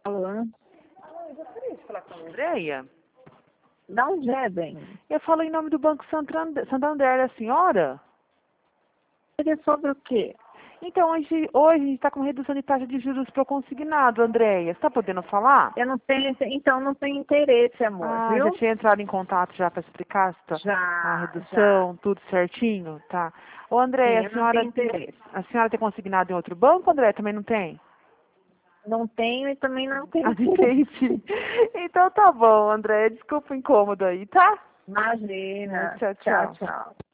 Alô? Eu gostaria de falar com a Andréia. Da onde é, bem? Eu falo em nome do Banco Santander, é a senhora? Seria sobre o quê? Então, hoje a gente está com redução de taxa de juros para o consignado, Andréia. Você está podendo falar? Eu não tenho, então não tenho interesse, amor, Ah, já viu? tinha entrado em contato já para explicar a Já. redução, tudo certinho, tá? Ô, Andréia, Sim, eu não tenho interesse. a senhora tem consignado em outro banco, Andréia? Também não tem? Não tenho e também não tenho Ah, interesse. entendi. Então tá bom, Andréia. Desculpa o incômodo aí, tá? Imagina. Tchau, Tchau, tchau. tchau.